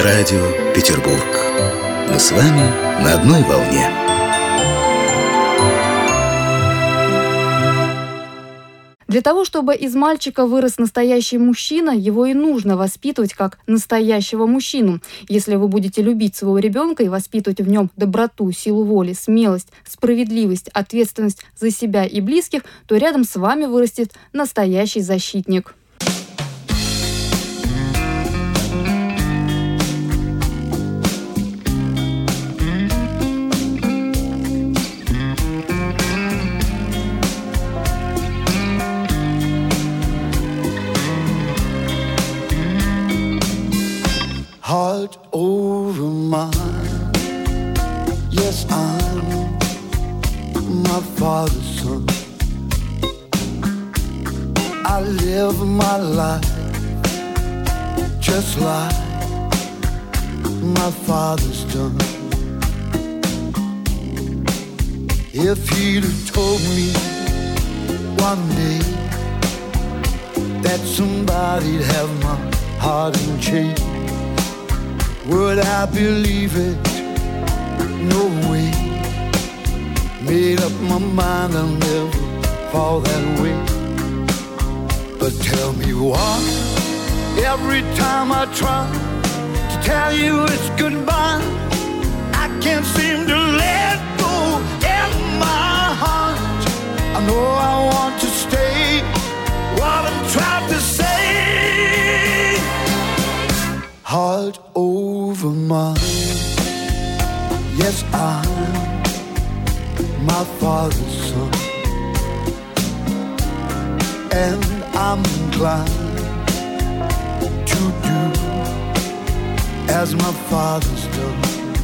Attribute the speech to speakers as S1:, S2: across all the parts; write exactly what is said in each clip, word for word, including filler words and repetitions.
S1: Радио Петербург. Мы с вами на одной волне.
S2: Для того, чтобы из мальчика вырос настоящий мужчина, его и нужно воспитывать как настоящего мужчину. Если вы будете любить своего ребенка и воспитывать в нем доброту, силу воли, смелость, справедливость, ответственность за себя и близких, то рядом с вами вырастет настоящий защитник.
S3: Heart over mine. Yes, I'm my father's son. I live my life just like my father's done. If he'd have told me one day that somebody'd have my heart in chains, would I believe it? No way. Made up my mind I'll never fall that way. But tell me why, every time I try to tell you it's goodbye, I can't seem to let go in my heart. I know I want to stay, what I'm trying to say. Heart over mine. Yes, I'm my father's son, and I'm inclined to do as my father's done.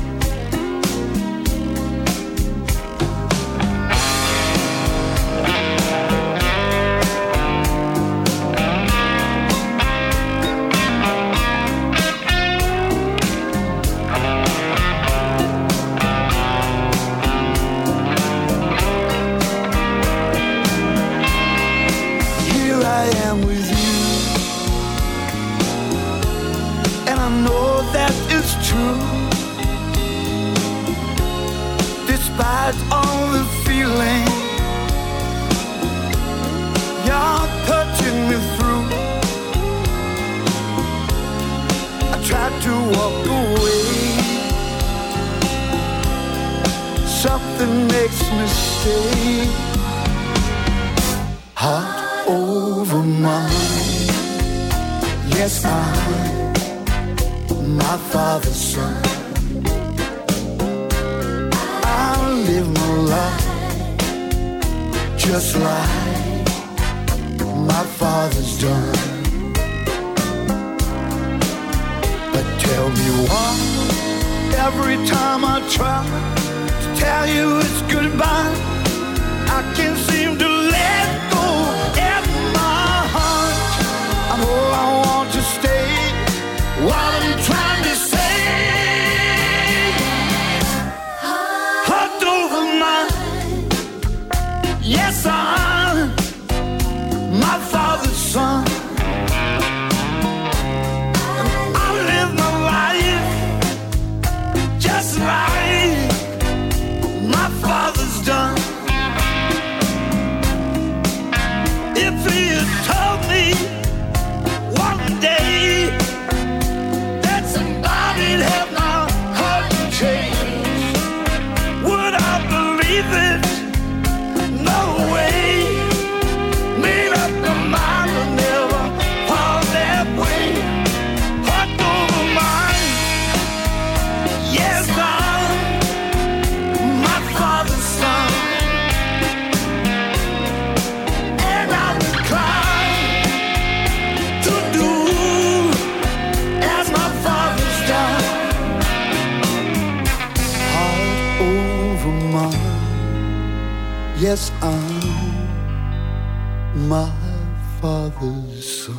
S3: Despite all the feeling you're touching me through, I tried to walk away. Something makes me stay. Heart over mine. Yes, I'm my father's son. Live my life just like my father's done. But tell me why, every time I try to tell you it's goodbye, I can't seem to let go in my heart. I know I want to stay, what I'm trying to say. Yes, I'm my father's son, and I live my life just like my father's done. If he had told me one day that somebody'd have my heart changed, would I believe it? No way. Made up my mind to never fall that way. Heart over mine. Yes, I'm my father's son, and I'm inclined to do as my father's done. Heart over mine. Yes, I'm my father's son.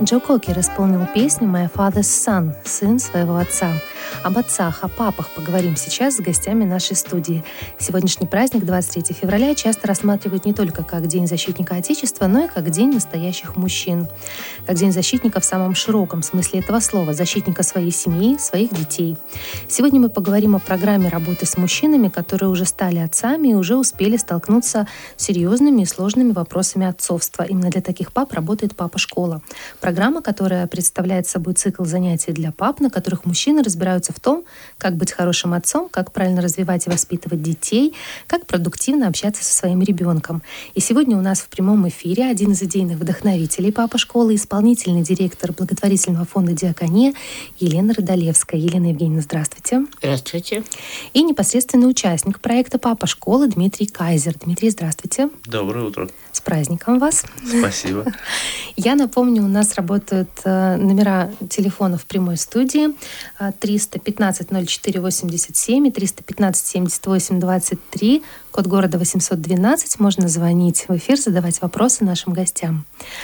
S4: Джо Кокер исполнил песню «My Father's Son» – «Сын своего отца». Об отцах, о папах поговорим сейчас с гостями нашей студии. Сегодняшний праздник, двадцать третьего февраля, часто рассматривают не только как День защитника Отечества, но и как День настоящих мужчин. Как День защитника в самом широком смысле этого слова – защитника своей семьи, своих детей. Сегодня мы поговорим о программе работы с мужчинами, которые уже стали отцами и уже успели столкнуться с серьезными и сложными вопросами отцовства. Именно для таких пап работает «Папа-школа». Программа, которая представляет собой цикл занятий для пап, на которых мужчины разбираются в том, как быть хорошим отцом, как правильно развивать и воспитывать детей, как продуктивно общаться со своим ребенком. И сегодня у нас в прямом эфире один из идейных вдохновителей «Папа-школы», исполнительный директор благотворительного фонда «Диакония» Елена Рыдалевская. Елена Евгеньевна, здравствуйте.
S5: Здравствуйте.
S4: И непосредственный участник проекта «Папа-школы» Дмитрий Кайзер. Дмитрий, здравствуйте.
S6: Доброе утро.
S4: С праздником вас.
S6: Спасибо.
S4: Я напомню, у нас работают э, номера телефонов прямой студии э, триста пятнадцать ноль четыре восемьдесят семь и триста пятнадцать семьдесят восемь двадцать три, код города восемьсот двенадцать. Можно звонить в эфир, задавать вопросы нашим гостям.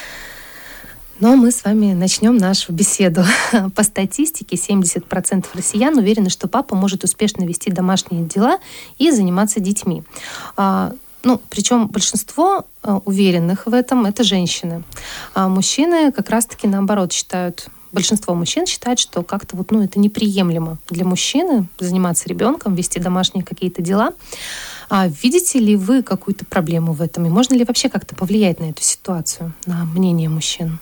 S4: Но мы с вами начнем нашу беседу. По статистике, семьдесят процентов россиян уверены, что папа может успешно вести домашние дела и заниматься детьми. Ну, причем большинство э, уверенных в этом — это женщины. А мужчины как раз-таки наоборот считают, большинство мужчин считают, что как-то вот, ну, это неприемлемо для мужчины заниматься ребенком, вести домашние какие-то дела. А видите ли вы какую-то проблему в этом? И можно ли вообще как-то повлиять на эту ситуацию, на мнение мужчин?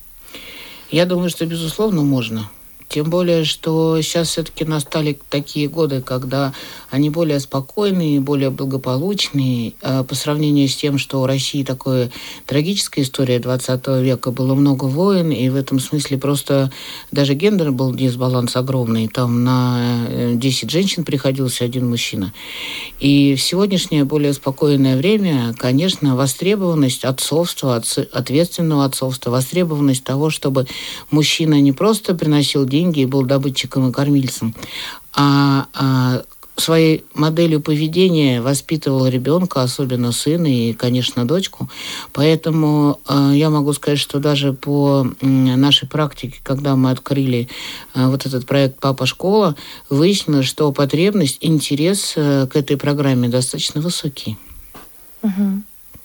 S5: Я думаю, что, безусловно, можно. Тем более, что сейчас все-таки настали такие годы, когда они более спокойные, более благополучные. По сравнению с тем, что в России такая трагическая история двадцатого века, было много войн, и в этом смысле просто даже гендер был дисбаланс огромный. Там на десять женщин приходился один мужчина. И в сегодняшнее более спокойное время, конечно, востребованность отцовства, ответственного отцовства, востребованность того, чтобы мужчина не просто приносил деньги, и был добытчиком и кормильцем, а, а своей моделью поведения воспитывал ребенка, особенно сына и, конечно, дочку. Поэтому э, я могу сказать, что даже по э, нашей практике, когда мы открыли э, вот этот проект «Папа-школа», выяснилось, что потребность, интерес э, к этой программе достаточно высокий.
S4: Угу.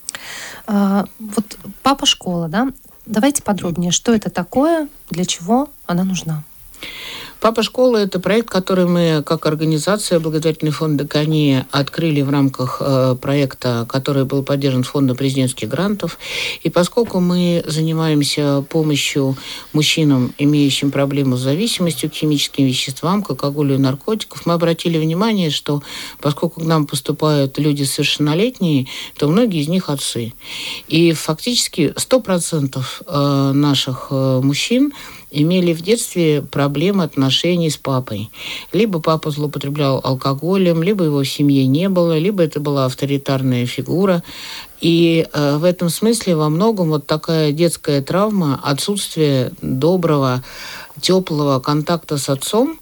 S4: А, вот «Папа-школа», да? Давайте подробнее, что это такое, для чего она нужна?
S5: «Папа-школа» — это проект, который мы, как организация благотворительный фонд «Диакония», открыли в рамках э, проекта, который был поддержан фондом президентских грантов. И поскольку мы занимаемся помощью мужчинам, имеющим проблему с зависимостью к химическим веществам, к алкоголю и наркотикам, мы обратили внимание, что поскольку к нам поступают люди совершеннолетние, то многие из них отцы. И фактически сто процентов э, наших э, мужчин имели в детстве проблемы отношений с папой. Либо папа злоупотреблял алкоголем, либо его в семье не было, либо это была авторитарная фигура. И э, в этом смысле во многом вот такая детская травма, отсутствие доброго, теплого контакта с отцом,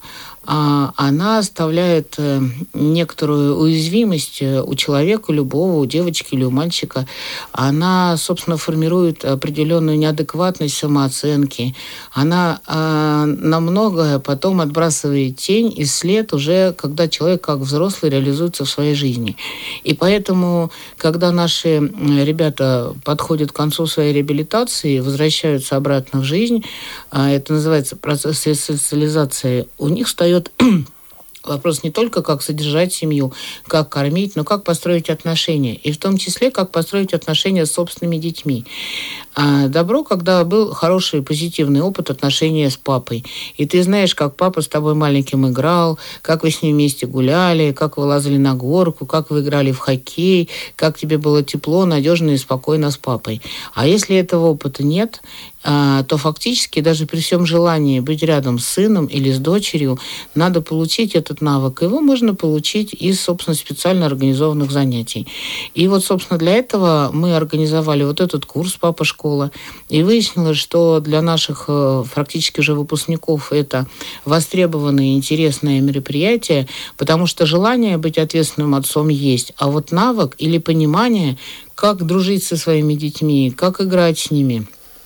S5: она оставляет некоторую уязвимость у человека, любого, у девочки или у мальчика. Она, собственно, формирует определенную неадекватность самооценки. Она э, на многое потом отбрасывает тень и след уже, когда человек как взрослый реализуется в своей жизни. И поэтому, когда наши ребята подходят к концу своей реабилитации, возвращаются обратно в жизнь, э, это называется процесс социализации, у них встает вопрос не только, как содержать семью, как кормить, но как построить отношения. И в том числе, как построить отношения с собственными детьми. А добро, когда был хороший, позитивный опыт отношения с папой. И ты знаешь, как папа с тобой маленьким играл, как вы с ним вместе гуляли, как вы лазали на горку, как вы играли в хоккей, как тебе было тепло, надежно и спокойно с папой. А если этого опыта нет, то фактически даже при всем желании быть рядом с сыном или с дочерью, надо получить этот навык. Его можно получить из, собственно, специально организованных занятий. И вот, собственно, для этого мы организовали вот этот курс «Папа-школа». И выяснилось, что для наших практически уже выпускников это востребованное и интересное мероприятие, потому что желание быть ответственным отцом есть, а вот навык или понимание, как дружить со своими детьми, как играть с ними,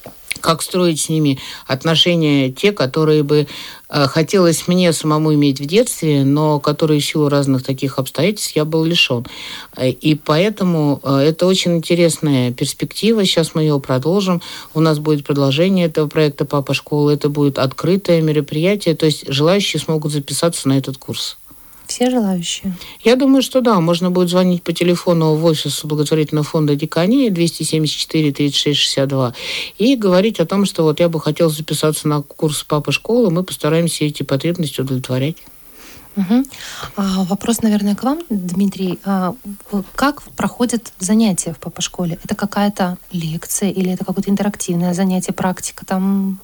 S5: как строить с ними отношения те, которые бы э, хотелось мне самому иметь в детстве, но которые в силу разных таких обстоятельств я был лишен. И поэтому э, это очень интересная перспектива. Сейчас мы ее продолжим. У нас будет продолжение этого проекта «Папа школа». Это будет открытое мероприятие, то есть желающие смогут записаться на этот курс.
S4: Все желающие?
S5: Я думаю, что да. Можно будет звонить по телефону в офис благотворительного фонда «Дикания» двести семьдесят четыре тридцать шесть шестьдесят два и говорить о том, что вот я бы хотел записаться на курс «Папа школы». Мы постараемся эти потребности удовлетворять.
S4: Угу. А, вопрос, наверное, к вам, Дмитрий. А, как проходят занятия в «Папа школе»? Это какая-то лекция или это какое-то интерактивное занятие, практика там?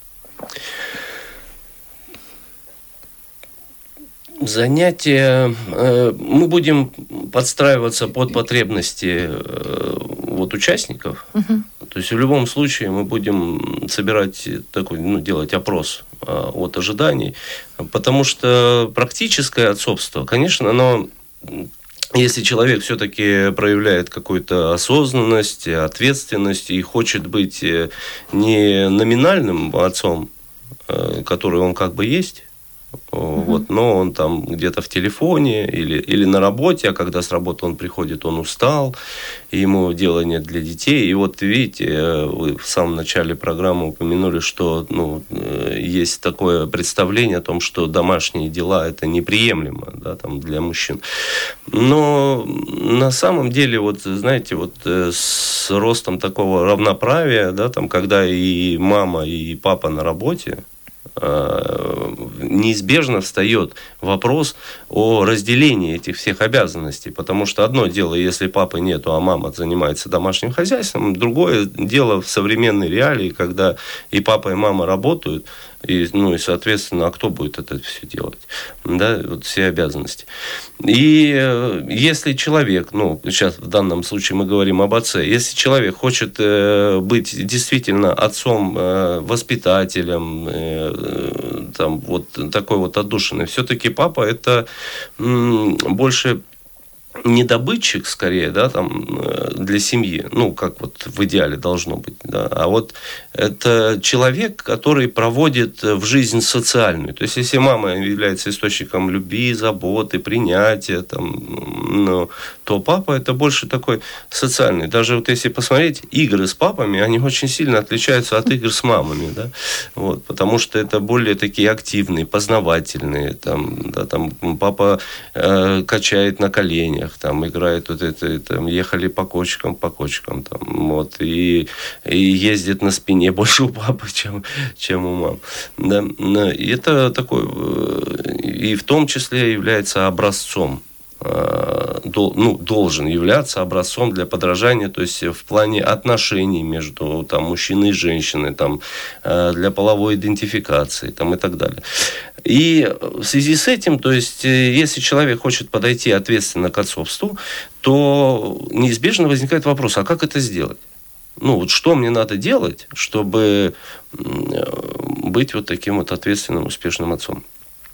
S6: Занятия, э, мы будем подстраиваться под потребности э, вот, участников. Uh-huh. То есть в любом случае мы будем собирать такой, ну, делать опрос э, от ожиданий, потому что практическое отцовство, конечно, оно, если человек все-таки проявляет какую-то осознанность, ответственность и хочет быть не номинальным отцом, э, который он как бы есть, Uh-huh. вот, но он там где-то в телефоне или, или на работе, а когда с работы он приходит, он устал, и ему дела нет для детей. И вот видите, вы в самом начале программы упомянули, что ну, есть такое представление о том, что домашние дела – это неприемлемо, да, там, для мужчин. Но на самом деле, вот, знаете, вот с ростом такого равноправия, да, там, когда и мама, и папа на работе, неизбежно встает вопрос о разделении этих всех обязанностей, потому что одно дело, если папы нету, а мама занимается домашним хозяйством, другое дело в современной реалии, когда и папа, и мама работают, и, ну, и соответственно, а кто будет это все делать? Да, вот все обязанности. И если человек, ну, сейчас в данном случае мы говорим об отце, если человек хочет быть действительно отцом, воспитателем, там, вот такой вот отдушиной, все-таки папа это больше не добытчик, скорее, да, там, для семьи, ну, как вот в идеале должно быть, да, а вот это человек, который проводит в жизнь социальную. То есть, если мама является источником любви, заботы, принятия, там, ну, то папа это больше такой социальный. Даже вот если посмотреть, игры с папами, они очень сильно отличаются от игр с мамами, да, вот, потому что это более такие активные, познавательные, там, да, там, папа э, качает на коленях, там играет вот это, там, ехали по кочкам, по кочкам, там, вот, и, и ездит на спине больше у папы, чем, чем у мам. Да? И это такой, и в том числе является образцом, ну, должен являться образцом для подражания, то есть в плане отношений между там, мужчиной и женщиной, там, для половой идентификации там, и так далее. И в связи с этим, то есть, если человек хочет подойти ответственно к отцовству, то неизбежно возникает вопрос, а как это сделать? Ну, вот что мне надо делать, чтобы быть вот таким вот ответственным, успешным отцом?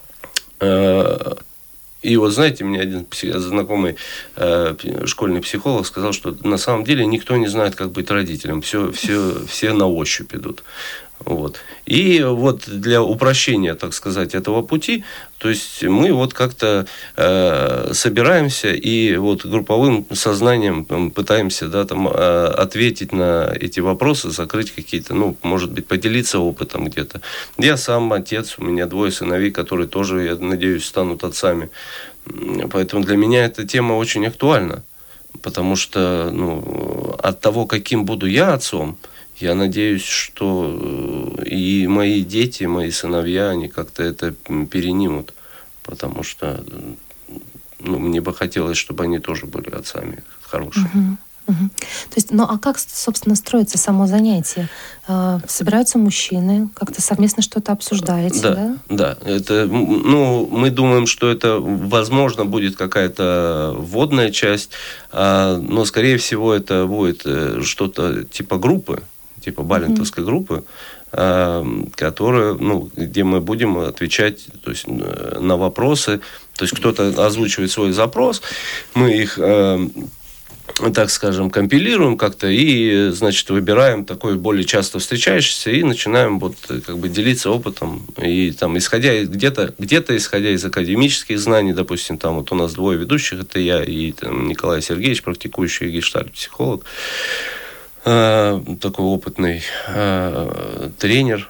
S6: И вот, знаете, мне один знакомый э, школьный психолог сказал, что на самом деле никто не знает, как быть родителем. Все, все, все на ощупь идут. Вот. И вот для упрощения, так сказать, этого пути, то есть мы вот как-то э, собираемся и вот групповым сознанием пытаемся, да, там, э, ответить на эти вопросы, закрыть какие-то, ну, может быть, поделиться опытом где-то. Я сам отец, у меня двое сыновей, которые тоже, я надеюсь, станут отцами. Поэтому для меня эта тема очень актуальна, потому что, ну, от того, каким буду я отцом, я надеюсь, что и мои дети, мои сыновья, они как-то это перенимут, потому что, ну, мне бы хотелось, чтобы они тоже были отцами хорошими.
S4: Угу, угу. То есть, ну а как, собственно, строится само занятие? Собираются мужчины, как-то совместно что-то обсуждаете, да?
S6: Да, да. Это, ну, мы думаем, что это, возможно, будет какая-то вводная часть, но, скорее всего, это будет что-то типа группы, типа балентовской mm-hmm. группы, которая, ну, где мы будем отвечать, то есть, на вопросы. То есть кто-то озвучивает свой запрос, мы их так скажем, компилируем как-то и, значит, выбираем такой более часто встречающийся и начинаем вот как бы делиться опытом. И там, исходя где-то, где-то исходя из академических знаний, допустим, там вот у нас двое ведущих, это я и там, Николай Сергеевич, практикующий гештальт-психолог, э, такой опытный э, тренер.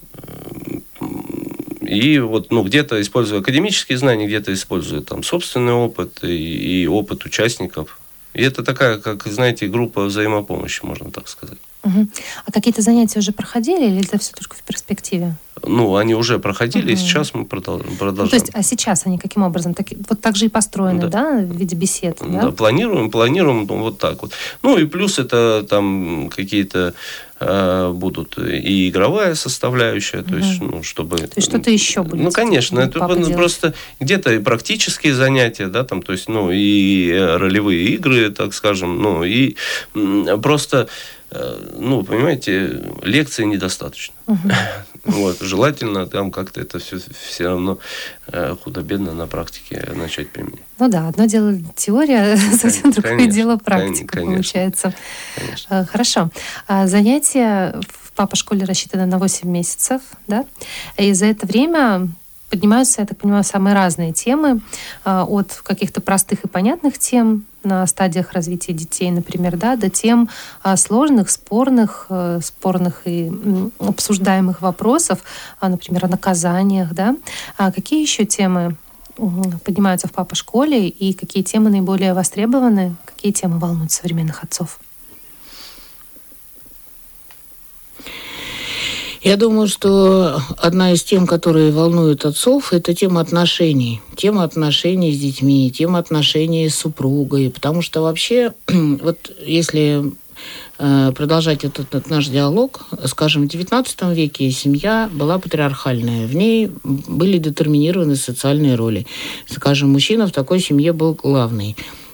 S6: И вот, ну, где-то использую академические знания, где-то использую там собственный опыт и, и опыт участников. И это такая, как, знаете, группа взаимопомощи, можно так сказать.
S4: Угу. А какие-то занятия уже проходили или это все только в перспективе?
S6: Ну, они уже проходили, угу. и сейчас мы продолжаем.
S4: Ну, то есть, а сейчас они каким образом? Так, вот так же и построены, да, да в виде бесед? Да?
S6: Да, планируем, планируем ну, вот так вот. Ну, и плюс это там какие-то э, будут и игровая составляющая, угу. то есть, ну, чтобы...
S4: То есть, что-то еще будет?
S6: Ну, конечно, это просто где-то и практические занятия, да, там, то есть, ну, и ролевые игры, так скажем, ну, и просто... Ну, понимаете, лекции недостаточно. Uh-huh. Вот, желательно там как-то это все, все равно худо-бедно на практике начать применять.
S4: Ну да, одно дело теория, совсем другое
S6: конечно,
S4: дело практика, конечно, получается.
S6: Конечно.
S4: Хорошо. Занятия в папа-школе рассчитаны на восемь месяцев, да? И за это время... поднимаются, я так понимаю, самые разные темы, от каких-то простых и понятных тем на стадиях развития детей, например, да, до тем сложных, спорных, спорных и обсуждаемых вопросов, например, о наказаниях, да. А какие еще темы поднимаются в папа-школе и какие темы наиболее востребованы, какие темы волнуют современных отцов?
S5: Я думаю, что одна из тем, которые волнуют отцов, это тема отношений. Тема отношений с детьми, тема отношений с супругой. Потому что вообще, вот если продолжать этот, этот наш диалог, скажем, в девятнадцатом веке семья была патриархальная. В ней были детерминированы социальные роли. Скажем, мужчина в такой семье был главный.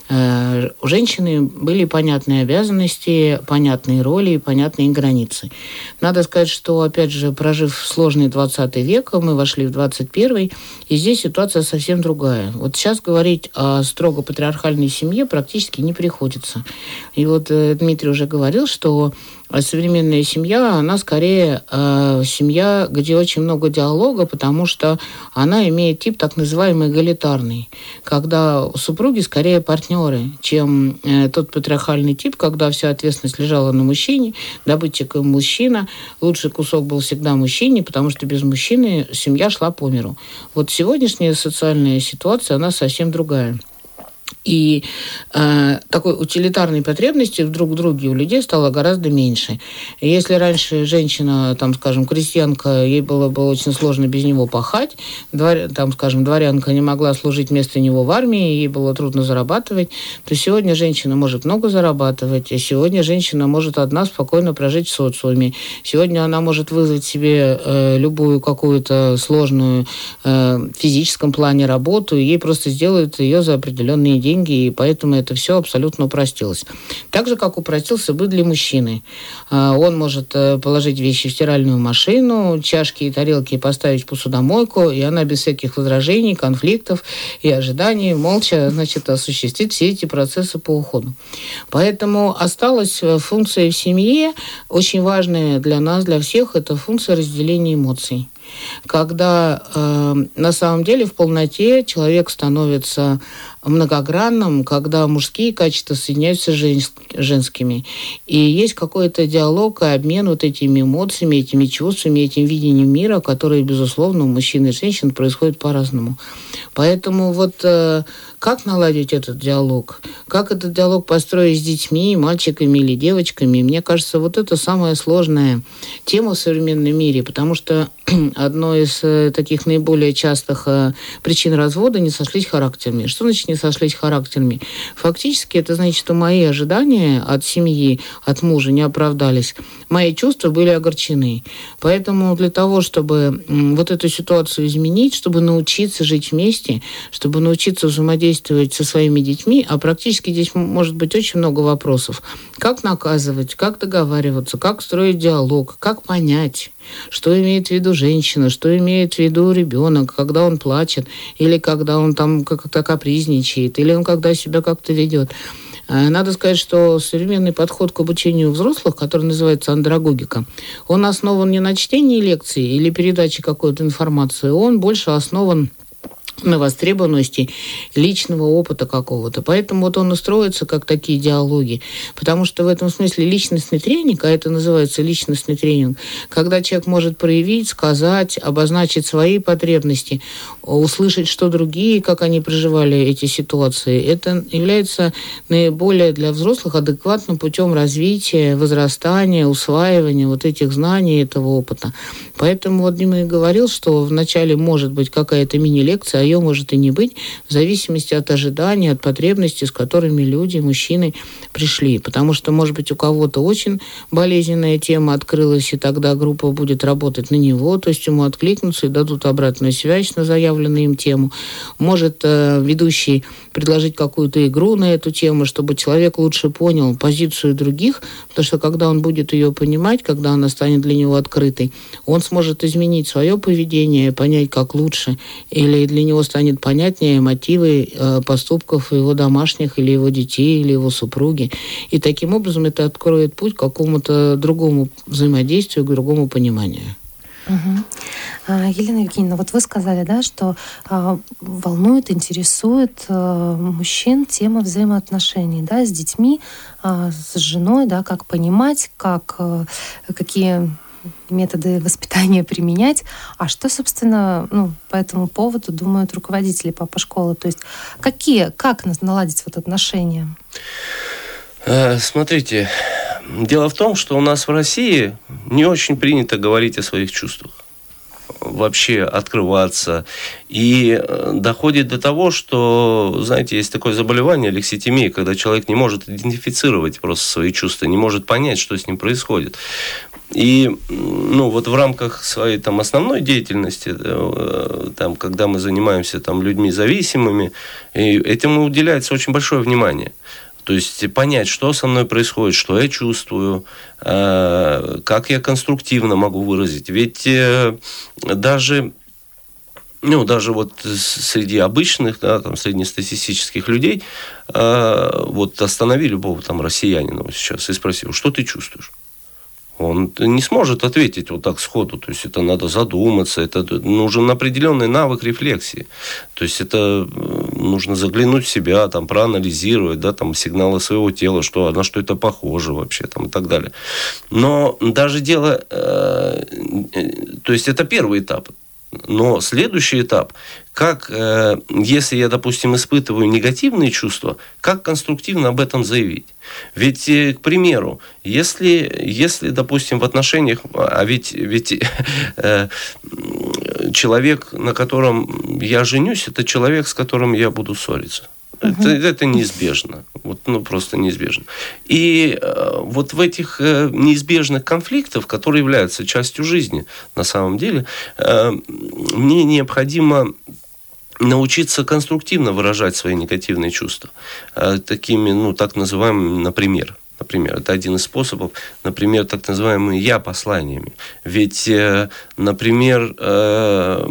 S5: У женщины были понятные обязанности, понятные роли, понятные границы. Надо сказать, что, опять же, прожив сложный двадцатый век, мы вошли в двадцать первый, и здесь ситуация совсем другая. Вот сейчас говорить о строго патриархальной семье практически не приходится. И вот Дмитрий уже говорил, что современная семья, она скорее э, семья, где очень много диалога, потому что она имеет тип так называемый эгалитарный, когда супруги скорее партнеры, чем э, тот патриархальный тип, когда вся ответственность лежала на мужчине, добытчиком мужчина, лучший кусок был всегда мужчине, потому что без мужчины семья шла по миру. Вот сегодняшняя социальная ситуация, она совсем другая. И э, такой утилитарной потребности друг в друге у людей стало гораздо меньше. И если раньше женщина, там, скажем, крестьянка, ей было бы очень сложно без него пахать, двор, там, скажем, дворянка не могла служить вместо него в армии, ей было трудно зарабатывать, то сегодня женщина может много зарабатывать, и сегодня женщина может одна спокойно прожить в социуме. Сегодня она может вызвать себе э, любую какую-то сложную э, в физическом плане работу, и ей просто сделают ее за определенные деньги, и поэтому это все абсолютно упростилось. Так же, как упростился быт для мужчины. Он может положить вещи в стиральную машину, чашки и тарелки поставить в посудомойку, и она без всяких возражений, конфликтов и ожиданий молча, значит, осуществит все эти процессы по уходу. Поэтому осталась функция в семье, очень важная для нас, для всех, это функция разделения эмоций. Когда э, на самом деле в полноте человек становится многогранным, когда мужские качества соединяются с жен- женскими. И есть какой-то диалог и обмен вот этими эмоциями, этими чувствами, этим видением мира, которые, безусловно, у мужчин и женщин происходят по-разному. Поэтому вот э, как наладить этот диалог? Как этот диалог построить с детьми, мальчиками или девочками? Мне кажется, вот это самая сложная тема в современном мире, потому что одной из э, таких наиболее частых э, причин развода — не сошлись характерами. Что значит не сошлись характерами? Фактически это значит, что мои ожидания от семьи, от мужа не оправдались. Мои чувства были огорчены. Поэтому для того, чтобы м, вот эту ситуацию изменить, чтобы научиться жить вместе, чтобы научиться взаимодействовать со своими детьми, а практически здесь может быть очень много вопросов. Как наказывать, как договариваться, как строить диалог, как понять, что имеет в виду женщина, что имеет в виду ребенок, когда он плачет, или когда он там как-то капризничает, или он когда себя как-то ведет. Надо сказать, что современный подход к обучению взрослых, который называется андрогогика, он основан не на чтении лекций или передаче какой-то информации, он больше основан на востребованности личного опыта какого-то. Поэтому вот он и строится как такие диалоги. Потому что в этом смысле личностный тренинг, а это называется личностный тренинг, когда человек может проявить, сказать, обозначить свои потребности, услышать, что другие, как они проживали эти ситуации, это является наиболее для взрослых адекватным путем развития, возрастания, усваивания вот этих знаний, этого опыта. Поэтому вот Дима и говорил, что вначале может быть какая-то мини-лекция, а ее может и не быть, в зависимости от ожиданий, от потребностей, с которыми люди, мужчины пришли. Потому что, может быть, у кого-то очень болезненная тема открылась, и тогда группа будет работать на него, то есть ему откликнутся и дадут обратную связь на заявленную им тему. Может э, ведущий предложить какую-то игру на эту тему, чтобы человек лучше понял позицию других, потому что когда он будет ее понимать, когда она станет для него открытой, он сможет изменить свое поведение, понять, как лучше, или для него станет понятнее мотивы э, поступков его домашних, или его детей, или его супруги. И таким образом это откроет путь к какому-то другому взаимодействию, к другому пониманию.
S4: Угу. Елена Евгеньевна, вот вы сказали, да, что а, волнует, интересует а, мужчин тема взаимоотношений, да, с детьми, а, с женой, да, как понимать, как, а, какие методы воспитания применять. А что, собственно, ну, по этому поводу думают руководители папа школы? То есть какие, как наладить вот отношения?
S6: Смотрите, дело в том, что у нас в России не очень принято говорить о своих чувствах, вообще открываться. И доходит до того, что, знаете, есть такое заболевание лекситимия, когда человек не может идентифицировать просто свои чувства, не может понять, что с ним происходит. И ну, вот в рамках своей там, основной деятельности, там, когда мы занимаемся там, людьми зависимыми, этому уделяется очень большое внимание. То есть понять, что со мной происходит, что я чувствую, как я конструктивно могу выразить. Ведь даже, ну, даже вот среди обычных, да, там, среднестатистических людей, вот останови любого там россиянина вот сейчас и спроси, что ты чувствуешь? Он не сможет ответить вот так сходу. То есть это надо задуматься, это нужен определенный навык рефлексии. То есть это нужно заглянуть в себя, там, проанализировать, да, там, сигналы своего тела, что, на что это похоже вообще там, и так далее. Но даже дело... Э, то есть это первый этап. Но следующий этап, как, э, если я, допустим, испытываю негативные чувства, как конструктивно об этом заявить? Ведь, э, к примеру, если, если, допустим, в отношениях, а ведь, ведь э, человек, на котором я женюсь, это человек, с которым я буду ссориться. Это, это неизбежно. Вот, ну, просто неизбежно. И э, вот в этих э, неизбежных конфликтах, которые являются частью жизни, на самом деле, э, мне необходимо научиться конструктивно выражать свои негативные чувства. Э, такими, ну, так называемыми, например. Например, это один из способов, например, так называемыми «я-посланиями». Ведь, э, например, э,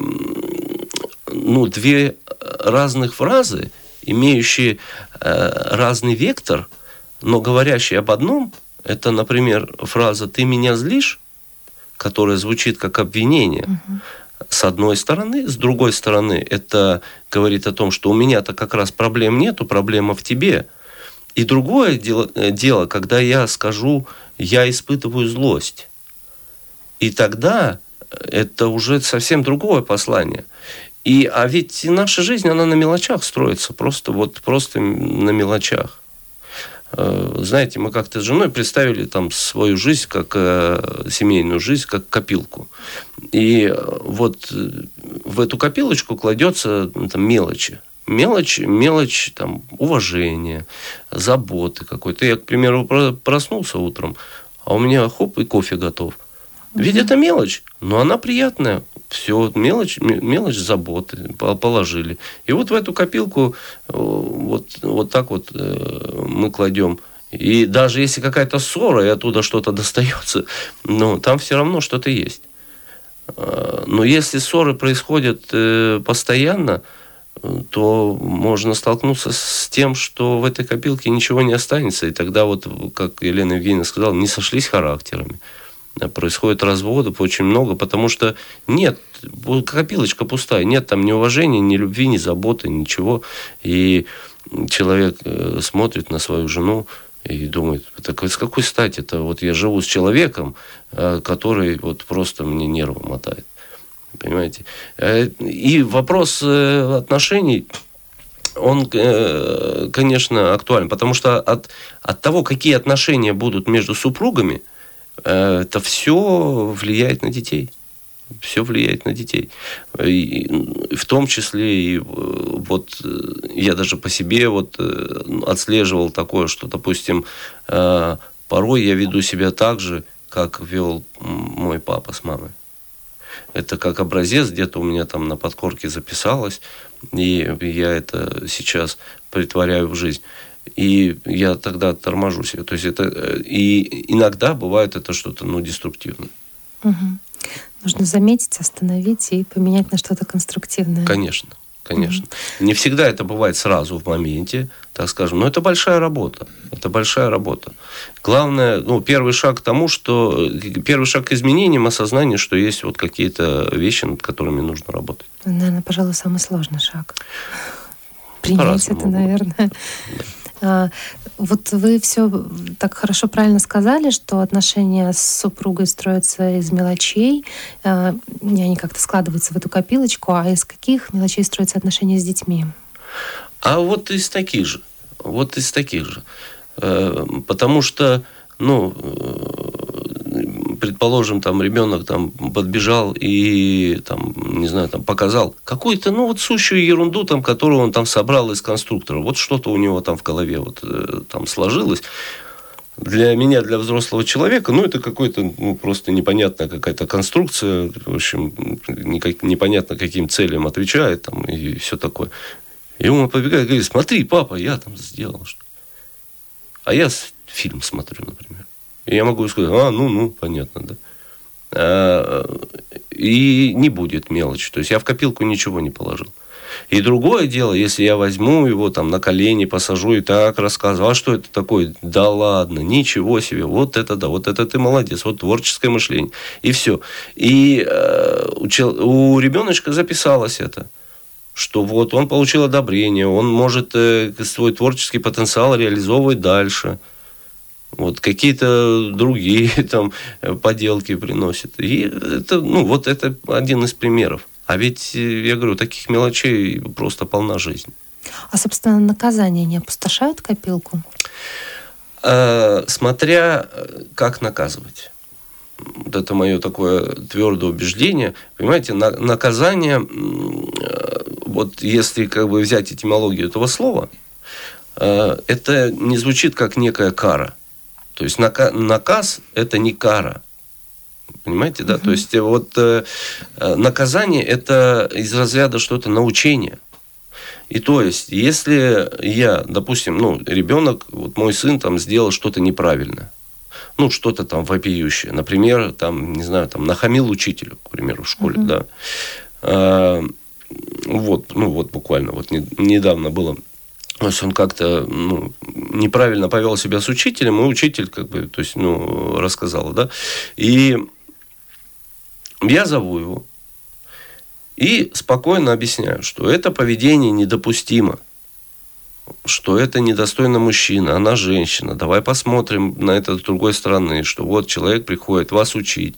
S6: ну, две разных фразы, имеющие э, разный вектор, но говорящие об одном, это, например, фраза «ты меня злишь», которая звучит как обвинение, угу. с одной стороны. С другой стороны, это говорит о том, что у меня-то как раз проблем нету, проблема в тебе. И другое дело, дело, когда я скажу «я испытываю злость». И тогда это уже совсем другое послание. И, а ведь наша жизнь, она на мелочах строится, просто, вот, просто на мелочах. Знаете, мы как-то с женой представили там, свою жизнь, как э, семейную жизнь, как копилку. И вот в эту копилочку кладется ну, там, мелочи. Мелочь, мелочь там, уважения, заботы какой-то. Я, к примеру, проснулся утром, а у меня хоп, и кофе готов. Ведь это мелочь, но она приятная. Все, мелочь, мелочь заботы положили. И вот в эту копилку вот, вот так вот мы кладем. И даже если какая-то ссора, и оттуда что-то достается, ну, там все равно что-то есть. Но если ссоры происходят постоянно, то можно столкнуться с тем, что в этой копилке ничего не останется. И тогда, вот, как Елена Евгеньевна сказала, не сошлись характерами. Происходит разводов очень много, потому что нет, копилочка пустая, нет там ни уважения, ни любви, ни заботы, ничего. И человек смотрит на свою жену и думает, так с какой стати-то вот я живу с человеком, который вот просто мне нервы мотает. Понимаете? И вопрос отношений, он, конечно, актуален, потому что от, от того, какие отношения будут между супругами, это все влияет на детей. Все влияет на детей. И в том числе и вот я даже по себе вот отслеживал такое, что, допустим, порой я веду себя так же, как вел мой папа с мамой. Это как образец, где-то у меня там на подкорке записалось, и я это сейчас притворяю в жизнь. И я тогда торможу себя. То есть это и иногда бывает это что-то, ну, деструктивное.
S4: Угу. Нужно заметить, остановить и поменять на что-то конструктивное.
S6: Конечно, конечно. Угу. Не всегда это бывает сразу в моменте, так скажем, но это большая работа. Это большая работа. Главное, ну, первый шаг к тому, что первый шаг к изменениям, осознание, что есть вот какие-то вещи, над которыми нужно работать.
S4: Наверное, пожалуй, самый сложный шаг. Принять это, наверное. Да. А, вот вы все так хорошо, правильно сказали, что отношения с супругой строятся из мелочей, а, и они как-то складываются в эту копилочку. А из каких мелочей строятся отношения с детьми?
S6: А вот из таких же. Вот из таких же. Потому что, ну, предположим, там ребенок там подбежал и там, не знаю, там показал какую-то, ну, вот сущую ерунду, там, которую он там собрал из конструктора. Вот что-то у него там в голове вот там сложилось. Для меня, для взрослого человека, ну, это какой-то, ну, просто непонятная какая-то конструкция, в общем, никак, непонятно каким целям отвечает там и все такое. И он побегает и говорит: смотри, папа, я там сделал что-то. А я фильм смотрю, например. И я могу сказать: а, ну, ну, понятно, да. А, и не будет мелочи. То есть я в копилку ничего не положил. И другое дело, если я возьму его там на колени, посажу и так рассказываю: а что это такое? Да ладно, ничего себе, вот это да, вот это ты молодец, вот творческое мышление. И все. И э, у, у ребеночка записалось это, что вот он получил одобрение, он может э, свой творческий потенциал реализовывать дальше. Вот какие-то другие там поделки приносит. И это, ну, вот это один из примеров. А ведь, я говорю, таких мелочей просто полна жизнь.
S4: А, собственно, наказания не опустошают копилку?
S6: А, смотря как наказывать. Вот это мое такое твердое убеждение. Понимаете, на, наказание, вот если как бы взять этимологию этого слова, это не звучит как некая кара. То есть наказ – это не кара. Понимаете, да? Uh-huh. То есть вот э, наказание – это из разряда что-то научение. И то есть, если я, допустим, ну, ребенок, вот мой сын там сделал что-то неправильно, ну, что-то там вопиющее, например, там, не знаю, там, нахамил учителю, к примеру, в школе, uh-huh. да. А, вот, ну, вот буквально, вот не, недавно было. То есть он как-то, ну, неправильно повел себя с учителем, и учитель как бы, то есть, ну, рассказал, да. И я зову его и спокойно объясняю, что это поведение недопустимо, что это недостойно мужчины, она женщина. Давай посмотрим на это с другой стороны, что вот человек приходит вас учить,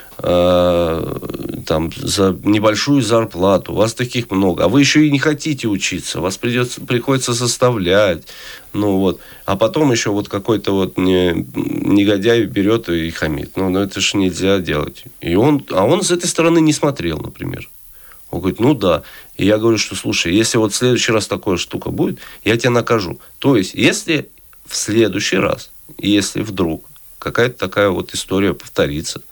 S6: там, за небольшую зарплату, у вас таких много, а вы еще и не хотите учиться, вас придется, приходится заставлять, ну вот, а потом еще вот какой-то вот не, негодяй берет и хамит, ну, ну это же нельзя делать, и он, а он с этой стороны не смотрел, например, он говорит: ну да, и я говорю, что слушай, если вот в следующий раз такая штука будет, я тебя накажу, то есть, если в следующий раз, если вдруг какая-то такая вот история повторится,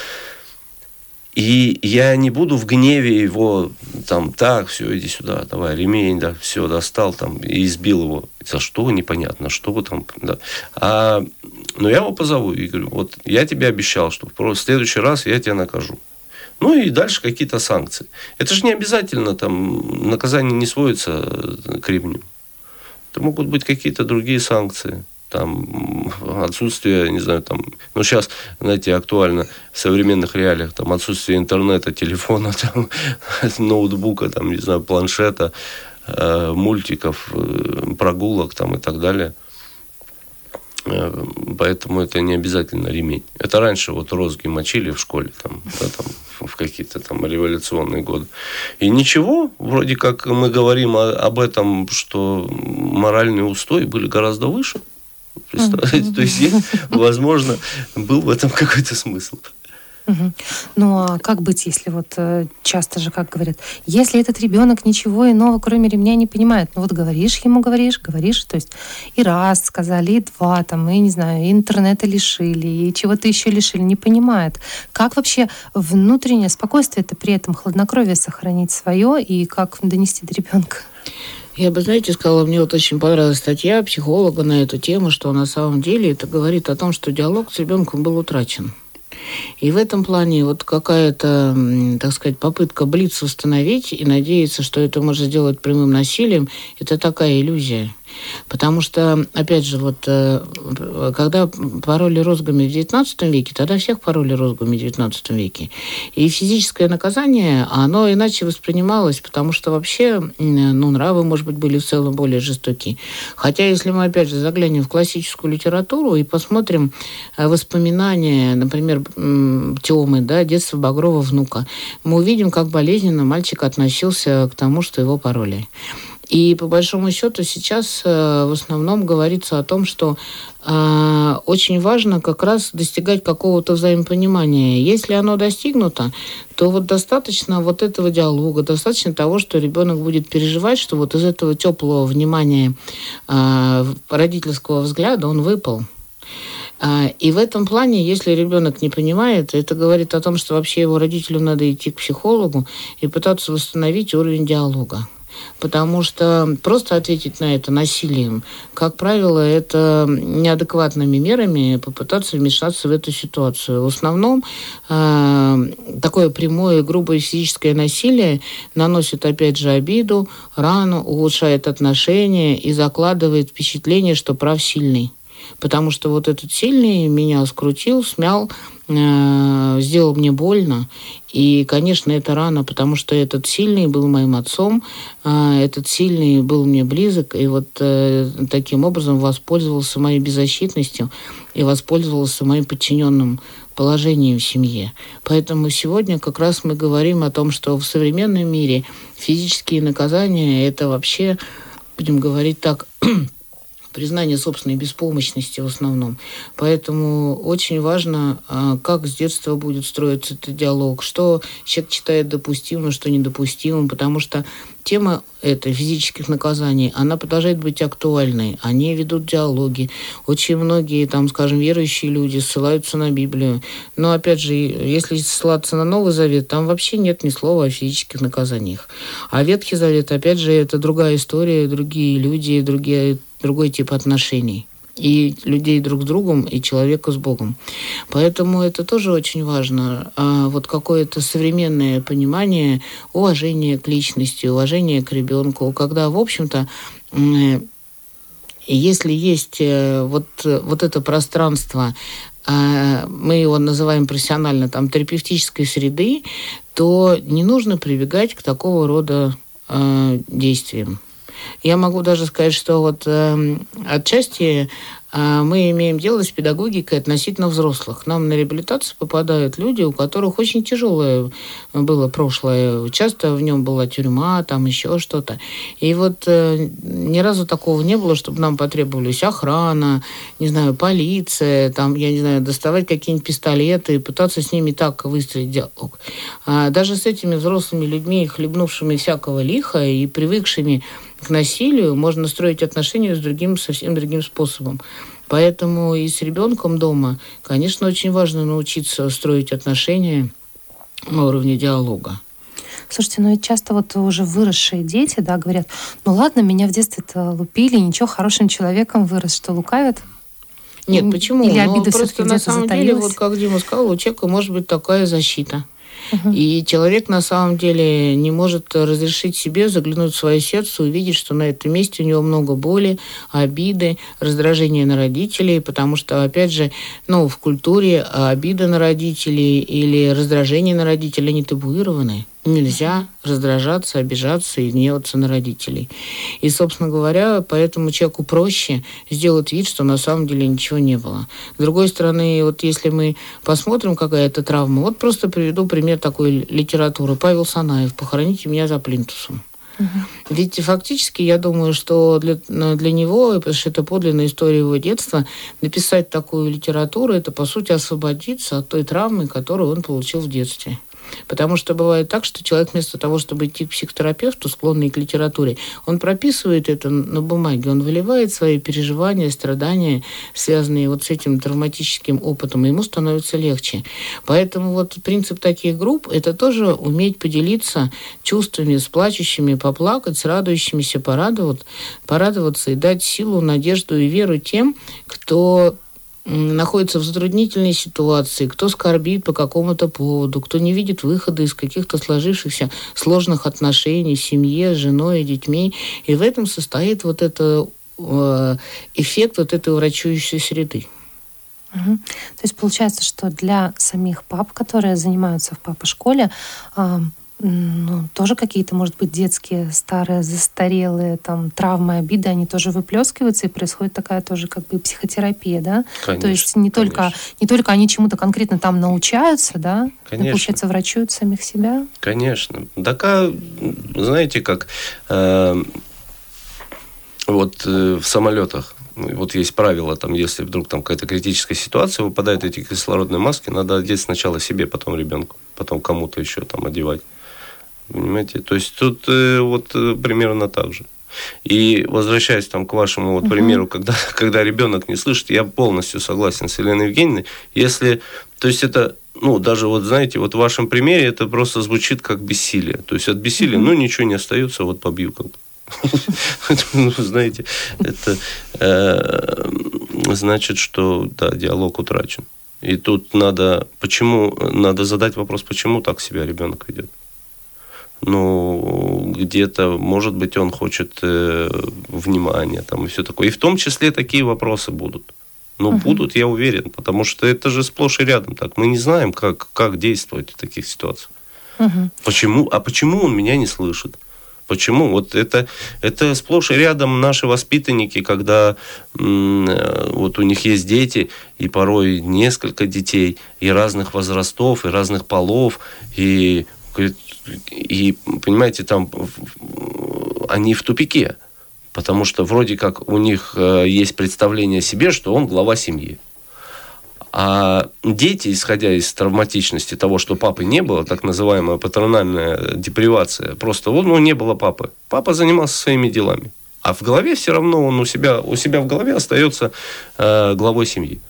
S6: и я не буду в гневе его, там, так, все, иди сюда, давай, ремень, да, все, достал, там, и избил его. За что, непонятно, что вы там, да. А, но я его позову и говорю: вот, я тебе обещал, что в следующий раз я тебя накажу. Ну и дальше какие-то санкции. Это же не обязательно, там, наказание не сводится к ремню. Это могут быть какие-то другие санкции. Там отсутствие, не знаю, там, ну, сейчас, знаете, актуально в современных реалиях, там, отсутствие интернета, телефона, там, ноутбука, там, не знаю, планшета, э, мультиков, э, прогулок, там, и так далее. Э, поэтому это не обязательно ремень. Это раньше вот розги мочили в школе, там, да, там, в какие-то там революционные годы. И ничего, вроде как мы говорим о, об этом, что моральные устои были гораздо выше. Представляете? То есть, возможно, был в этом какой-то смысл.
S4: Угу. Ну а как быть, если вот часто же, как говорят, если этот ребенок ничего иного, кроме ремня, не понимает, ну вот говоришь ему, говоришь, говоришь, то есть и раз сказали, и два, там, и не знаю, и интернета лишили, и чего-то еще лишили, не понимает. Как вообще внутреннее спокойствие-то при этом, хладнокровие сохранить свое, и как донести до ребенка?
S5: Я бы, знаете, сказала, мне вот очень понравилась статья психолога на эту тему, что на самом деле это говорит о том, что диалог с ребенком был утрачен. И в этом плане вот какая-то, так сказать, попытка блиц установить и надеяться, что это можно сделать прямым насилием, это такая иллюзия. Потому что, опять же, вот когда пороли розгами в девятнадцатом веке, тогда всех пороли розгами в девятнадцатом веке. И физическое наказание, оно иначе воспринималось, потому что вообще, ну, нравы, может быть, были в целом более жестокие. Хотя, если мы, опять же, заглянем в классическую литературу и посмотрим воспоминания, например, Тёмы, да, детство Багрова внука, мы увидим, как болезненно мальчик относился к тому, что его пороли. И по большому счету сейчас э, в основном говорится о том, что э, очень важно как раз достигать какого-то взаимопонимания. Если оно достигнуто, то вот достаточно вот этого диалога, достаточно того, что ребенок будет переживать, что вот из этого теплого внимания э, родительского взгляда он выпал. И в этом плане, если ребенок не понимает, это говорит о том, что вообще его родителю надо идти к психологу и пытаться восстановить уровень диалога. Потому что просто ответить на это насилием, как правило, это неадекватными мерами попытаться вмешаться в эту ситуацию. В основном э, такое прямое, грубое физическое насилие наносит, опять же, обиду, рану, улучшает отношения и закладывает впечатление, что прав сильный. Потому что вот этот сильный меня скрутил, смял, э, сделал мне больно. И, конечно, это рана, потому что этот сильный был моим отцом, э, этот сильный был мне близок, и вот э, таким образом воспользовался моей беззащитностью и воспользовался моим подчиненным положением в семье. Поэтому сегодня как раз мы говорим о том, что в современном мире физические наказания – это вообще, будем говорить так, признание собственной беспомощности в основном. Поэтому очень важно, как с детства будет строиться этот диалог, что человек считает допустимым, что недопустимым, потому что тема этой физических наказаний, она продолжает быть актуальной. Они ведут диалоги. Очень многие, там, скажем, верующие люди ссылаются на Библию. Но, опять же, если ссылаться на Новый Завет, там вообще нет ни слова о физических наказаниях. А Ветхий Завет, опять же, это другая история, другие люди, другие другой тип отношений. И людей друг с другом, и человека с Богом. Поэтому это тоже очень важно. А вот какое-то современное понимание, уважение к личности, уважение к ребенку, когда, в общем-то, если есть вот, вот это пространство, мы его называем профессионально там, терапевтической среды, то не нужно прибегать к такого рода действиям. Я могу даже сказать, что вот э, отчасти э, мы имеем дело с педагогикой относительно взрослых. Нам на реабилитацию попадают люди, у которых очень тяжелое было прошлое. Часто в нем была тюрьма, там еще что-то. И вот э, ни разу такого не было, чтобы нам потребовались охрана, не знаю, полиция, там, я не знаю, доставать какие-нибудь пистолеты и пытаться с ними так выстроить диалог. А даже с этими взрослыми людьми, хлебнувшими всякого лиха и привыкшими к насилию, можно строить отношения с другим, совсем другим способом. Поэтому и с ребенком дома, конечно, очень важно научиться строить отношения на уровне диалога.
S4: Слушайте, ну ведь часто вот уже выросшие дети, да, говорят, ну ладно, меня в детстве-то лупили, ничего, хорошим человеком вырос, что лукавят?
S5: Нет, почему?
S4: Или
S5: ну,
S4: обида
S5: просто на самом
S4: затаилась?
S5: деле, вот как Дима сказал, у человека может быть такая защита. Uh-huh. И человек на самом деле не может разрешить себе заглянуть в свое сердце, увидеть, что на этом месте у него много боли, обиды, раздражения на родителей, потому что, опять же, ну, в культуре обида на родителей или раздражение на родителей, они табуированы. Нельзя раздражаться, обижаться и гневаться на родителей. И, собственно говоря, поэтому человеку проще сделать вид, что на самом деле ничего не было. С другой стороны, вот если мы посмотрим, какая это травма, вот просто приведу пример такой литературы. Павел Санаев «Похороните меня за плинтусом». Uh-huh. Ведь фактически, я думаю, что для, для него, потому что это подлинная история его детства, написать такую литературу, это, по сути, освободиться от той травмы, которую он получил в детстве. Потому что бывает так, что человек вместо того, чтобы идти к психотерапевту, склонный к литературе, он прописывает это на бумаге, он выливает свои переживания, страдания, связанные вот с этим травматическим опытом, и ему становится легче. Поэтому вот принцип таких групп – это тоже уметь поделиться чувствами, с плачущими поплакать, с радующимися порадовать, порадоваться и дать силу, надежду и веру тем, кто находится в затруднительной ситуации, кто скорбит по какому-то поводу, кто не видит выхода из каких-то сложившихся сложных отношений в семье, с женой и детьми. И в этом состоит вот это э, эффект вот этой врачующей среды.
S4: Угу. То есть получается, что для самих пап, которые занимаются в папа-школе, э, ну, тоже какие-то, может быть, детские, старые, застарелые там травмы, обиды, они тоже выплескиваются, и происходит такая тоже как бы психотерапия, да?
S6: Конечно,
S4: то есть не только, не только они чему-то конкретно там научаются, да? Конечно. Но, получается, врачуют самих себя.
S6: Конечно. Так, а, знаете, как э, вот э, в самолетах вот есть правило, там, если вдруг там какая-то критическая ситуация, выпадают эти кислородные маски, надо одеть сначала себе, потом ребенку, потом кому-то еще там одевать. Понимаете? То есть тут э, вот э, примерно так же. И возвращаясь там к вашему вот, uh-huh. примеру, когда, когда ребенок не слышит, я полностью согласен с Еленой Евгеньевной. Если, то есть это, ну, даже вот, знаете, вот в вашем примере это просто звучит как бессилие. То есть от бессилия, uh-huh. ну, ничего не остается, вот побью как бы. Ну, знаете, это значит, что, да, диалог утрачен. И тут надо, почему, надо задать вопрос, почему так себя ребенок ведет. Ну, где-то, может быть, он хочет э, внимания там, и все такое. И в том числе такие вопросы будут. Ну, uh-huh. будут, я уверен, потому что это же сплошь и рядом так. Мы не знаем, как, как действовать в таких ситуациях. Uh-huh. Почему? А почему он меня не слышит? Почему? Вот это, это сплошь и рядом наши воспитанники, когда м- вот у них есть дети, и порой несколько детей, и разных возрастов, и разных полов, и... И, понимаете, там они в тупике, потому что вроде как у них есть представление о себе, что он глава семьи. А дети, исходя из травматичности того, что папы не было, так называемая патрональная депривация, просто вот, ну, не было папы. Папа занимался своими делами. А в голове все равно он у себя, у себя в голове остается э, главой семьи.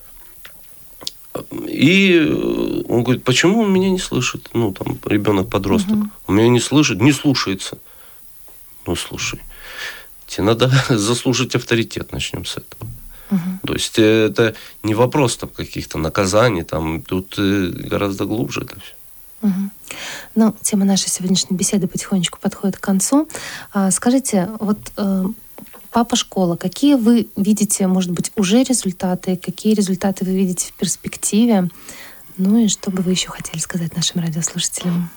S6: И он говорит, почему он меня не слышит? Ну, там, ребенок-подросток. Uh-huh. Он меня не слышит, не слушается. Ну, слушай, тебе надо заслужить авторитет, начнем с этого. Uh-huh. То есть это не вопрос там, каких-то наказаний, там, тут гораздо глубже это все.
S4: Uh-huh. Ну, тема нашей сегодняшней беседы потихонечку подходит к концу. А, скажите, вот... Папа-школа, какие вы видите, может быть, уже результаты, какие результаты вы видите в перспективе? Ну и что бы вы еще хотели сказать нашим радиослушателям?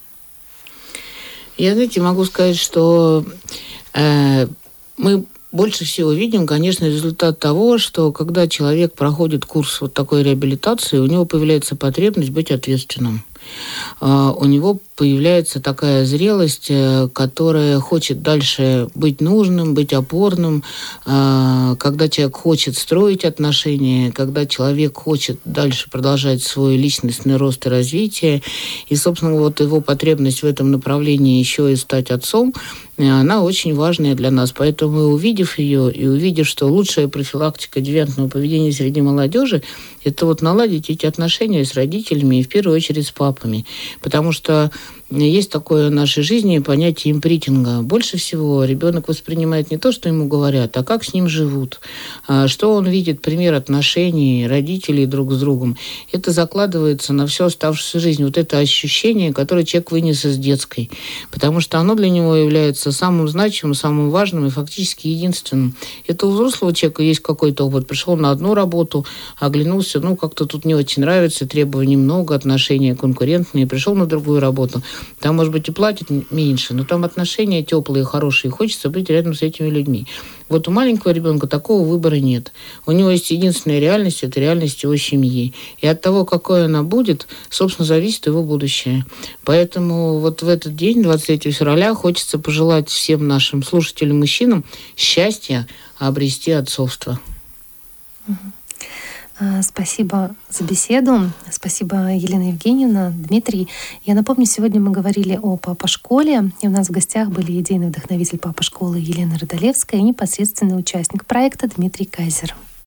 S5: Я, знаете, могу сказать, что э, мы больше всего видим, конечно, результат того, что когда человек проходит курс вот такой реабилитации, у него появляется потребность быть ответственным. Uh, у него появляется такая зрелость, которая хочет дальше быть нужным, быть опорным, uh, когда человек хочет строить отношения, когда человек хочет дальше продолжать свой личностный рост и развитие. И, собственно, вот его потребность в этом направлении еще и стать отцом, она очень важная для нас. Поэтому, увидев ее и увидев, что лучшая профилактика девиантного поведения среди молодежи, это вот наладить эти отношения с родителями и в первую очередь с папами. Потому что есть такое в нашей жизни понятие импринтинга. Больше всего ребенок воспринимает не то, что ему говорят, а как с ним живут, что он видит, пример отношений родителей друг с другом. Это закладывается на всю оставшуюся жизнь. Вот это ощущение, которое человек вынес из детской. Потому что оно для него является самым значимым, самым важным и фактически единственным. Это у взрослого человека есть какой-то опыт. Пришел на одну работу, оглянулся, ну, как-то тут не очень нравится, требований много, отношения конкурентные, пришел на другую работу. Там, может быть, и платят меньше, но там отношения теплые, хорошие, хочется быть рядом с этими людьми. Вот у маленького ребенка такого выбора нет. У него есть единственная реальность, это реальность его семьи. И от того, какой она будет, собственно, зависит его будущее. Поэтому вот в этот день, двадцать третьего февраля, хочется пожелать всем нашим слушателям-мужчинам счастья обрести отцовство.
S4: Спасибо за беседу. Спасибо, Елена Евгеньевна, Дмитрий. Я напомню, сегодня мы говорили о папа-школе, и у нас в гостях были идейный вдохновитель папа-школы Елена Родолевская и непосредственный участник проекта Дмитрий Кайзер.